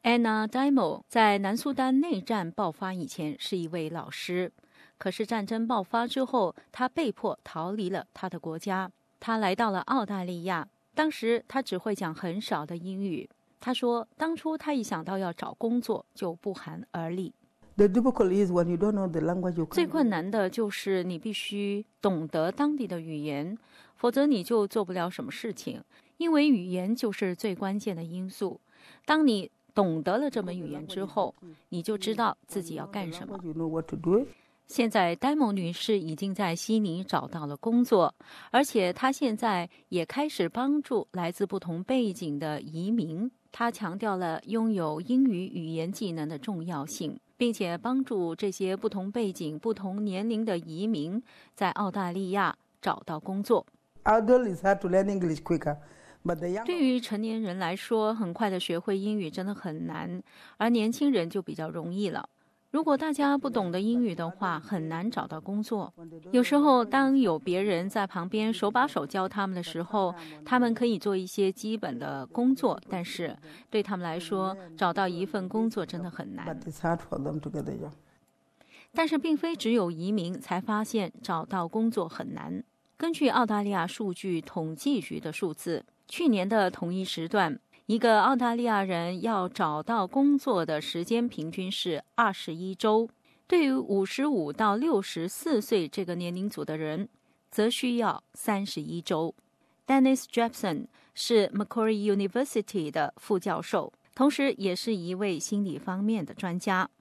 Anna Dimo 在南苏丹内战爆发以前是一位老师，可是战争爆发之后，他被迫逃离了他的国家，他来到了澳大利亚。当时他只会讲很少的英语。他说，当初他一想到要找工作就不寒而栗。最困难的就是你必须懂得当地的语言，否则你就做不了什么事情，因为语言就是最关键的因素。当你懂得了这门语言之后，你就知道自己要干什么。现在戴蒙女士已经在悉尼找到了工作，而且她现在也开始帮助来自不同背景的移民。她强调了拥有英语语言技能的重要性，并且帮助这些不同背景、不同年龄的移民在澳大利亚找到工作。对于成年人来说，很快的学会英语真的很难，而年轻人就比较容易了。如果大家不懂得英语的话，很难找到工作。有时候当有别人在旁边手把手教他们的时候，他们可以做一些基本的工作，但是对他们来说，找到一份工作真的很难。但是并非只有移民才发现找到工作很难。根据澳大利亚数据统计局的数字，去年的同一时段，一个澳大利亚人要找到工作的时间平均是21周，对于55到64岁这个年龄组的人，则需要31周。Dennis Jepson 是 Macquarie University 的副教授，同时也是一位心理方面的专家。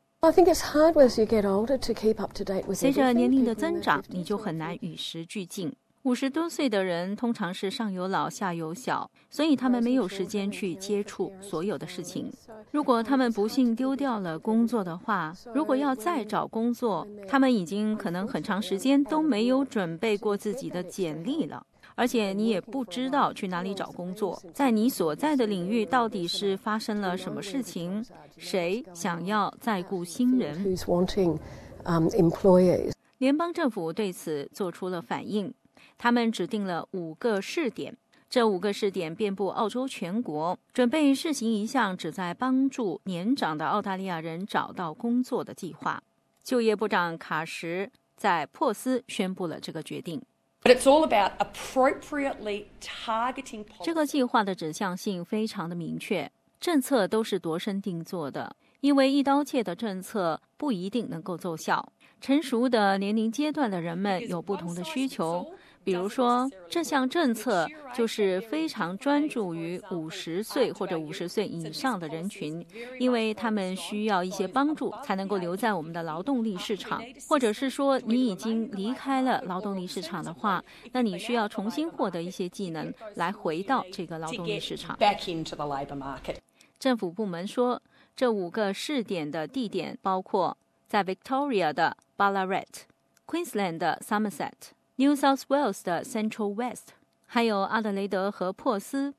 随着年龄的增长，你就很难与时俱进。50多岁的人通常是上有老下有小，所以他们没有时间去接触所有的事情。如果他们不幸丢掉了工作的话，如果要再找工作，他们已经可能很长时间都没有准备过自己的简历了，而且你也不知道去哪里找工作，在你所在的领域到底是发生了什么事情，谁想要再雇新人。联邦政府对此做出了反应，他们指定了5个试点，这5个试点遍布澳洲全国，准备试行一项旨在帮助年长的澳大利亚人找到工作的计划。就业部长卡什在珀斯宣布了这个决定。这个计划的指向性非常的明确，政策都是度身定做的，因为一刀切的政策不一定能够奏效。成熟的年龄阶段的人们有不同的需求，比如说这项政策就是非常专注于50岁或者50岁以上的人群，因为他们需要一些帮助才能够留在我们的劳动力市场，或者是说你已经离开了劳动力市场的话，那你需要重新获得一些技能来回到这个劳动力市场。政府部门说，这5个试点的地点包括在 Victoria 的 Ballarat、Queensland 的 Somerset、New South Wales 的 Central West， 还有阿德雷德和珀斯